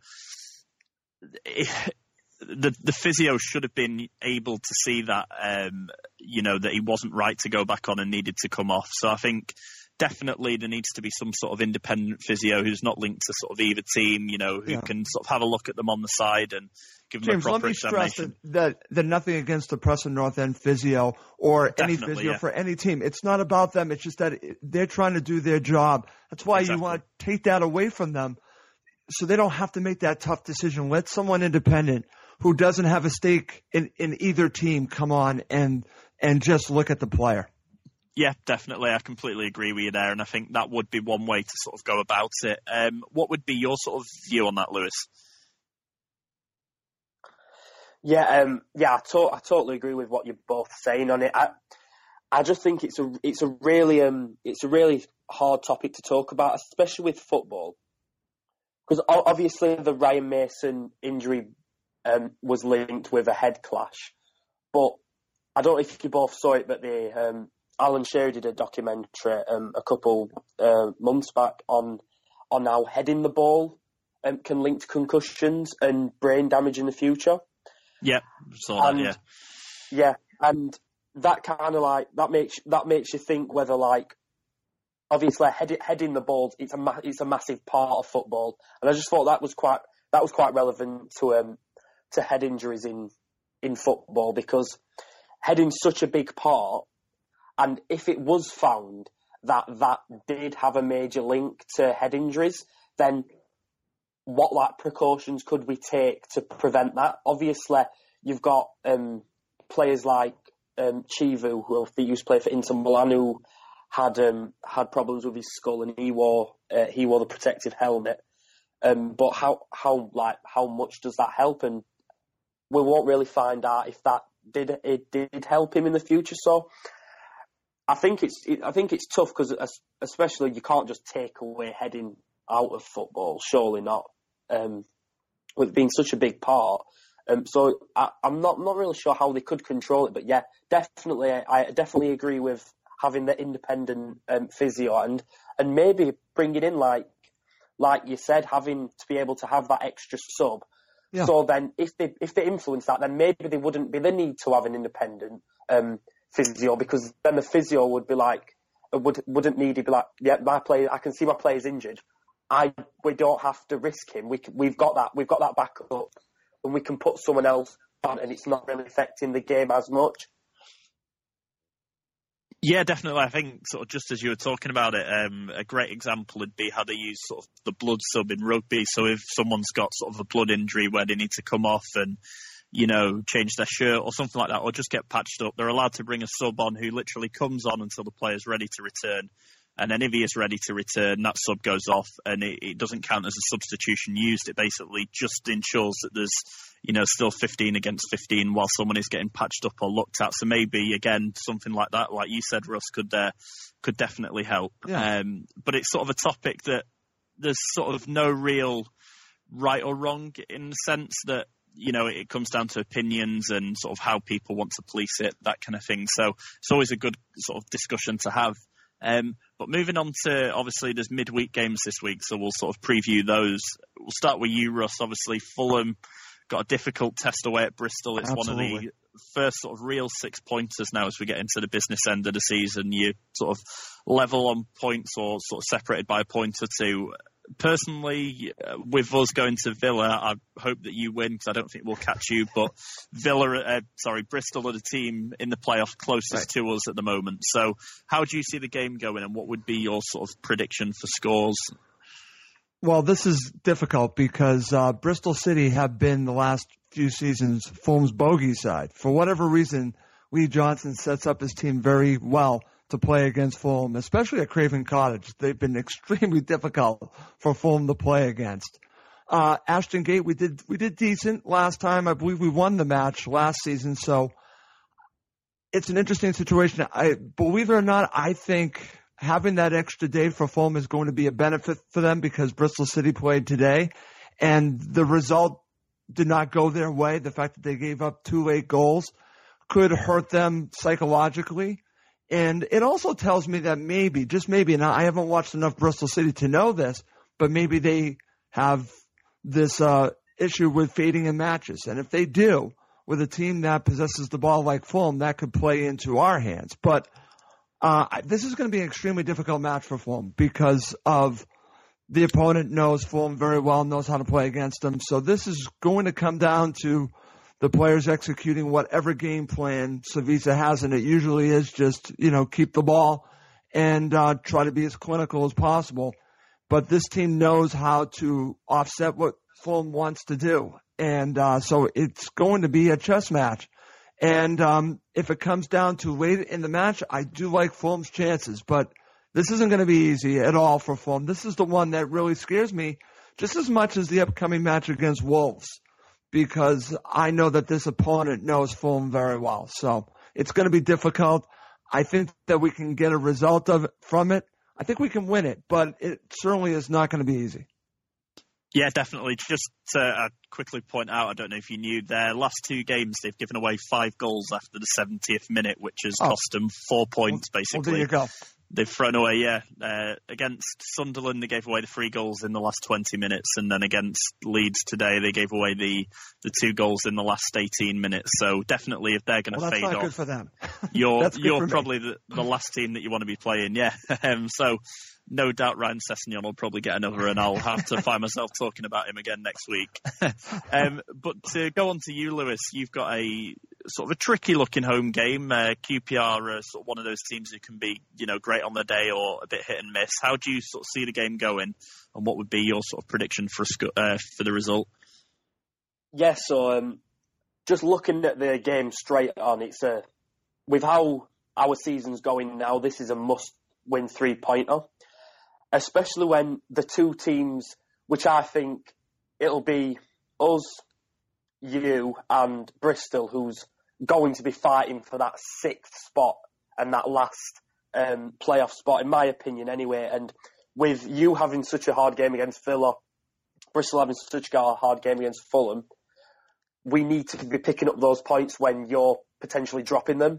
it, the the physio should have been able to see that, um, you know, that he wasn't right to go back on and needed to come off. So I think definitely there needs to be some sort of independent physio who's not linked to sort of either team, you know, who yeah. can sort of have a look at them on the side and give them James, a proper let me examination. stress that, that, that nothing against the Preston North End physio or Definitely, any physio yeah. for any team. It's not about them. It's just that they're trying to do their job. That's why exactly. you want to take that away from them so they don't have to make that tough decision. Let someone independent who doesn't have a stake in, in either team come on and and just look at the player. Yeah, definitely. I completely agree with you there, and I think that would be one way to sort of go about it. Um, what would be your sort of view on that, Lewis? Yeah, um, yeah, I, to- I totally agree with what you're both saying on it. I, I just think it's a it's a really um it's a really hard topic to talk about, especially with football, because obviously the Ryan Mason injury um, was linked with a head clash, but I don't know if you both saw it, but the um, Alan Shearer did a documentary um, a couple uh, months back on on how heading the ball um, can link to concussions and brain damage in the future. Yeah, saw and, that. Yeah, yeah, and that kind of like that makes that makes you think whether like obviously head, heading the ball it's a ma- it's a massive part of football, and I just thought that was quite that was quite relevant to um to head injuries in in football, because heading's such a big part. And if it was found that that did have a major link to head injuries, then what like precautions could we take to prevent that? Obviously, you've got um, players like um, Chivu, who he used to play for Inter Milan, who had um, had problems with his skull, and he wore uh, he wore the protective helmet. Um, but how how like how much does that help? And we won't really find out if that did it did help him in the future. So. I think it's I think it's tough because especially you can't just take away heading out of football. Surely not, um, with it being such a big part. Um, so I, I'm not not really sure how they could control it. But yeah, definitely, I definitely agree with having the independent um, physio and and maybe bringing in like like you said, having to be able to have that extra sub. Yeah. So then, if they if they influence that, then maybe they wouldn't be the need to have an independent. Um, physio, because then the physio would be like, would, wouldn't need to be like, yeah, my player, I can see my player's injured. I, we don't have to risk him. We, we've got that, we've got that backup, and we can put someone else on, and it's not really affecting the game as much. Yeah, definitely. I think sort of just as you were talking about it, um, a great example would be how they use sort of the blood sub in rugby. So if someone's got sort of a blood injury where they need to come off and, you know, change their shirt or something like that, or just get patched up, they're allowed to bring a sub on who literally comes on until the player's ready to return. And then if he is ready to return, that sub goes off and it, it doesn't count as a substitution used. It basically just ensures that there's, you know, still fifteen against fifteen while someone is getting patched up or looked at. So maybe, again, something like that, like you said, Russ, could uh, could definitely help. Yeah. Um, but it's sort of a topic that there's sort of no real right or wrong in the sense that, you know, it comes down to opinions and sort of how people want to police it, that kind of thing. So it's always a good sort of discussion to have. Um, but moving on to, obviously, there's midweek games this week, so we'll sort of preview those. We'll start with you, Russ. Obviously, Fulham got a difficult test away at Bristol. It's Absolutely. one of the first sort of real six-pointers now as we get into the business end of the season. You sort of level on points or sort of separated by a point or two. Personally, uh, with us going to Villa, I hope that you win because I don't think we'll catch you. But Villa, uh, sorry, Bristol are the team in the playoff closest right. to us at the moment. So how do you see the game going and what would be your sort of prediction for scores? Well, this is difficult because uh, Bristol City have been the last few seasons Fulham's bogey side. For whatever reason, Lee Johnson sets up his team very well to play against Fulham, especially at Craven Cottage. They've been extremely difficult for Fulham to play against. Uh, Ashton Gate, we did we did decent last time. I believe we won the match last season, so it's an interesting situation. I believe it or not, I think having that extra day for Fulham is going to be a benefit for them because Bristol City played today, and the result did not go their way. The fact that they gave up two late goals could hurt them psychologically. And it also tells me that maybe, just maybe, and I haven't watched enough Bristol City to know this, but maybe they have this uh, issue with fading in matches. And if they do, with a team that possesses the ball like Fulham, that could play into our hands. But uh, this is going to be an extremely difficult match for Fulham because of the opponent knows Fulham very well, knows how to play against them. So this is going to come down to the players executing whatever game plan Savisa has, and it usually is just, you know, keep the ball and uh, try to be as clinical as possible. But this team knows how to offset what Fulham wants to do. And uh, so it's going to be a chess match. And um, if it comes down to late in the match, I do like Fulham's chances. But this isn't going to be easy at all for Fulham. This is the one that really scares me just as much as the upcoming match against Wolves, because I know that this opponent knows Fulham very well. So it's going to be difficult. I think that we can get a result of it, from it. I think we can win it, but it certainly is not going to be easy. Yeah, definitely. Just to uh, quickly point out, I don't know if you knew, their last two games, they've given away five goals after the seventieth minute, which has oh. cost them four points, basically. Well, there you go. They've thrown away, yeah. Uh, against Sunderland, they gave away the three goals in the last twenty minutes. And then against Leeds today, they gave away the, the two goals in the last eighteen minutes. So definitely, if they're going to well, fade that's not off, good for them. you're, good you're for probably the, the last team that you want to be playing, yeah. um, so no doubt Ryan Sessegnon will probably get another, and I'll have to find myself talking about him again next week. um, but to go on to you, Lewis, you've got a sort of a tricky-looking home game. Uh, Q P R are sort of one of those teams who can be, you know, great on the day or a bit hit and miss. How do you sort of see the game going, and what would be your sort of prediction for a sc- uh, for the result? Yeah, so um, just looking at the game straight on, it's a with how our season's going now, this is a must-win three-pointer, especially when the two teams, which I think it'll be us, you, and Bristol, who's going to be fighting for that sixth spot and that last um, playoff spot, in my opinion, anyway. And with you having such a hard game against Villa, Bristol having such a hard game against Fulham, we need to be picking up those points when you're potentially dropping them.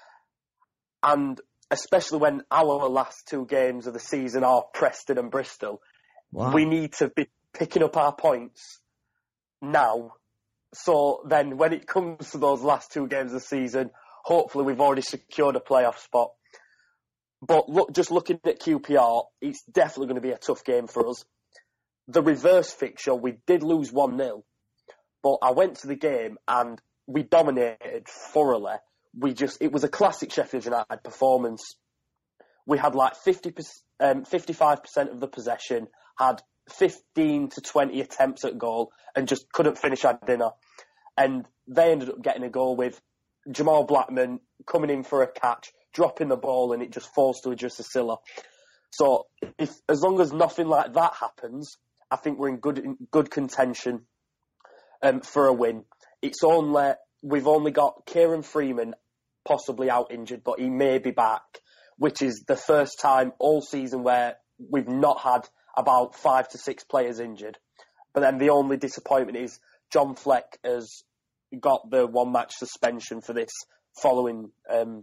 And especially when our last two games of the season are Preston and Bristol, wow. we need to be picking up our points now. So then when it comes to those last two games of the season, hopefully we've already secured a playoff spot. But look, just looking at Q P R, it's definitely going to be a tough game for us. The reverse fixture, we did lose one nil, but I went to the game and we dominated thoroughly. we just, it was a classic Sheffield United performance. We had like fifty percent, um, fifty-five percent of the possession, had fifteen to twenty attempts at goal, and just couldn't finish our dinner. And they ended up getting a goal with Jamal Blackman coming in for a catch, dropping the ball, and it just falls to Idrissa Silla. So if, as long as nothing like that happens, I think we're in good in good contention um, for a win. It's only we've only got Kieran Freeman possibly out injured, but he may be back, which is the first time all season where we've not had about five to six players injured. But then the only disappointment is John Fleck has got the one match suspension for this following um,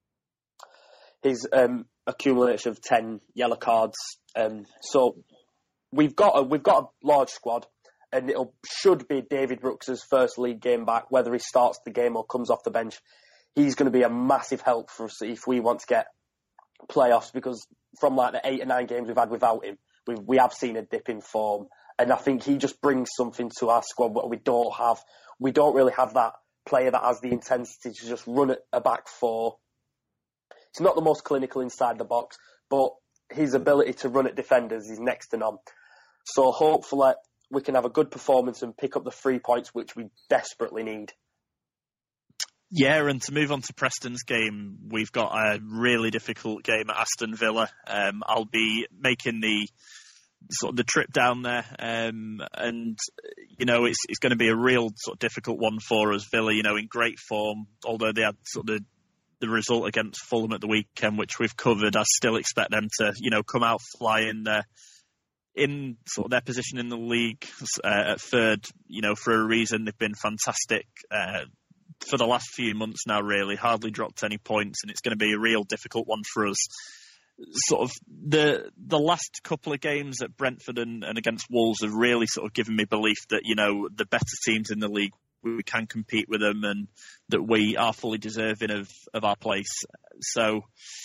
his um, accumulation of ten yellow cards. Um, so we've got a, we've got a large squad, and it should be David Brooks' first league game back, whether he starts the game or comes off the bench. He's going to be a massive help for us if we want to get playoffs, because from like the eight or nine games we've had without him, we we have seen a dip in form, and I think he just brings something to our squad that we don't have. We don't really have that player that has the intensity to just run at a back four. He's not the most clinical inside the box, but his ability to run at defenders is next to none. So hopefully we can have a good performance and pick up the three points which we desperately need. Yeah, and to move on to Preston's game, we've got a really difficult game at Aston Villa. Um, I'll be making the sort of the trip down there, um, and you know it's it's going to be a real sort of difficult one for us. Villa, you know, in great form, although they had sort of the, the result against Fulham at the weekend, which we've covered. I still expect them to, you know, come out flying there. In sort of their position in the league uh, at third, you know, for a reason. They've been fantastic uh, for the last few months now, really. Hardly dropped any points, and it's going to be a real difficult one for us. Sort of the the last couple of games at Brentford and, and against Wolves have really sort of given me belief that, you know, the better teams in the league, we can compete with them, and that we are fully deserving of, of our place. So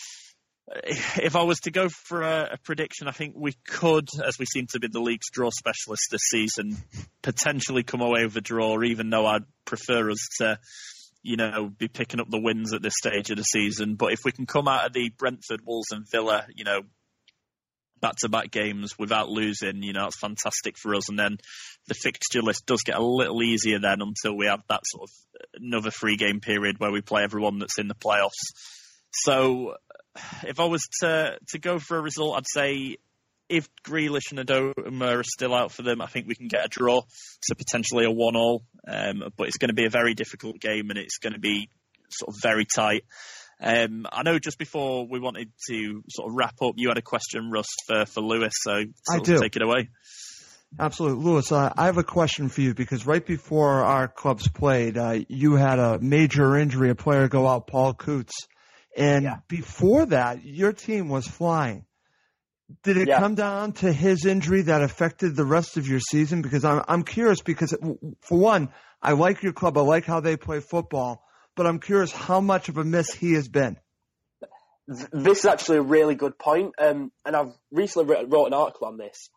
if I was to go for a, a prediction, I think we could, as we seem to be the league's draw specialist this season, potentially come away with a draw, even though I'd prefer us to, you know, be picking up the wins at this stage of the season. But if we can come out of the Brentford, Wolves and Villa, you know, back-to-back games without losing, you know, that's fantastic for us. And then the fixture list does get a little easier then until we have that sort of another three-game period where we play everyone that's in the playoffs. So if I was to to go for a result, I'd say if Grealish and Adoma are still out for them, I think we can get a draw, so potentially a one-all. Um, but it's going to be a very difficult game, and it's going to be sort of very tight. Um, I know just before we wanted to sort of wrap up, you had a question, Russ, for, for Lewis, so I do. Take it away. Absolutely. Lewis, uh, I have a question for you, because right before our clubs played, uh, you had a major injury, a player go out, Paul Coots. And yeah. Before that, your team was flying. Did it yeah. come down to his injury that affected the rest of your season? Because I'm I'm curious, because for one, I like your club, I like how they play football, but I'm curious how much of a miss he has been. This is actually a really good point, um, and I've recently wrote an article on this.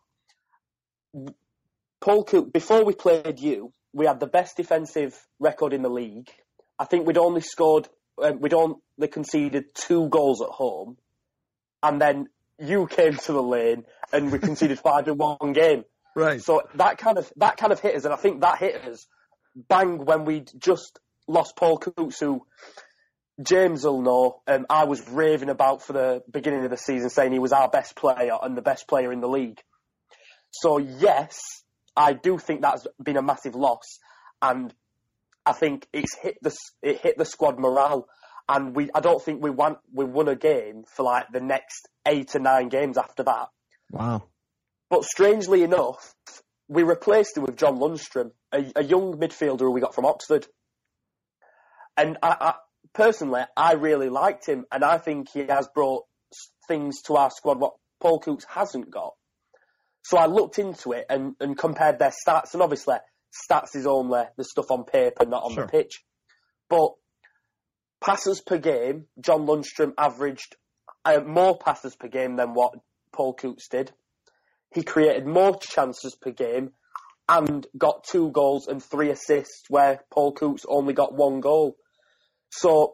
Paul Coots, before we played you, we had the best defensive record in the league. I think we'd only scored, um, we'd only conceded two goals at home, and then you came to the lane and we conceded five in one game. Right. So that kind of that kind of hit us, and I think that hit us bang when we just lost Paul Coots, who James will know. Um, I was raving about for the beginning of the season, saying he was our best player and the best player in the league. So yes, I do think that's been a massive loss, and I think it's hit the it hit the squad morale. And we, I don't think we won, we won a game for like the next eight or nine games after that. Wow. But strangely enough, we replaced him with John Lundstrom, a, a young midfielder who we got from Oxford. And I, I, personally, I really liked him, and I think he has brought things to our squad what Paul Coots hasn't got. So I looked into it and, and compared their stats, and obviously stats is only the stuff on paper, not on sure. the pitch. But passes per game, John Lundstrom averaged uh, more passes per game than what Paul Coots did. He created more chances per game and got two goals and three assists, where Paul Coots only got one goal. So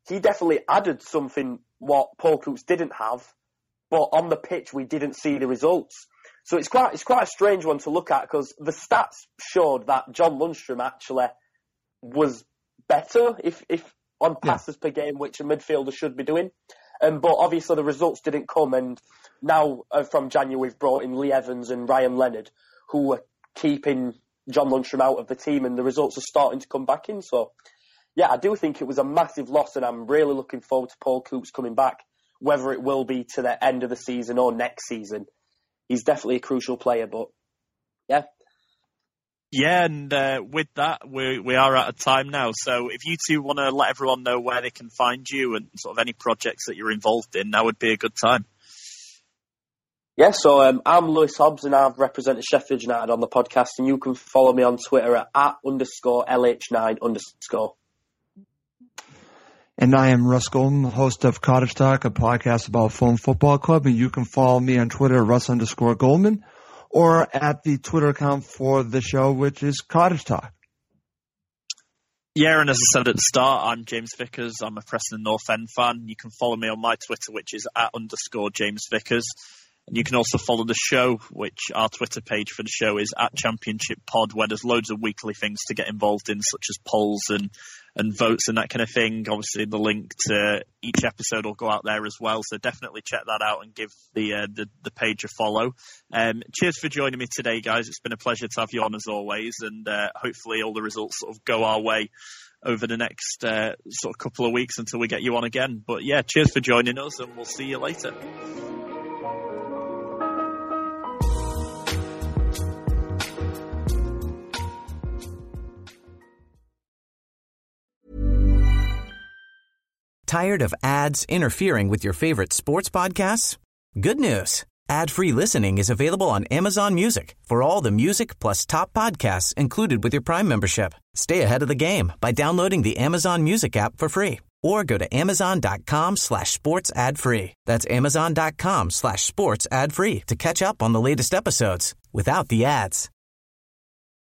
he definitely added something what Paul Coutts didn't have, but on the pitch we didn't see the results. So it's quite it's quite a strange one to look at, because the stats showed that John Lundstram actually was better if if on passes yeah. per game, which a midfielder should be doing. Um, but obviously the results didn't come, and now uh, from January we've brought in Lee Evans and Ryan Leonard, who are keeping John Lundstram out of the team, and the results are starting to come back in. So, yeah, I do think it was a massive loss, and I'm really looking forward to Paul Coutts coming back, whether it will be to the end of the season or next season. He's definitely a crucial player, but, yeah. Yeah, and uh, with that, we we are out of time now. So if you two want to let everyone know where they can find you and sort of any projects that you're involved in, now would be a good time. Yeah, so um, I'm Lewis Hobbs, and I've represented Sheffield United on the podcast, and you can follow me on Twitter at, at underscore LH9 underscore. And I am Russ Golden, host of Cottage Talk, a podcast about Fulham Football Club, and you can follow me on Twitter, Russ underscore Goldman, or at the Twitter account for the show, which is Cottage Talk. Yeah, and as I said at the start, I'm James Vickers. I'm a Preston North End fan. You can follow me on my Twitter, which is at underscore James Vickers. And you can also follow the show, which our Twitter page for the show is at Championship Pod, where there's loads of weekly things to get involved in, such as polls and, and votes and that kind of thing. Obviously, the link to each episode will go out there as well, so definitely check that out and give the uh, the, the page a follow. Um, cheers for joining me today, guys. It's been a pleasure to have you on as always, and uh, hopefully all the results sort of go our way over the next uh, sort of couple of weeks until we get you on again. But yeah, cheers for joining us, and we'll see you later. Tired of ads interfering with your favorite sports podcasts? Good news. Ad-free listening is available on Amazon Music for all the music plus top podcasts included with your Prime membership. Stay ahead of the game by downloading the Amazon Music app for free, or go to amazon.com slash sports ad free. That's amazon.com slash sports ad free to catch up on the latest episodes without the ads.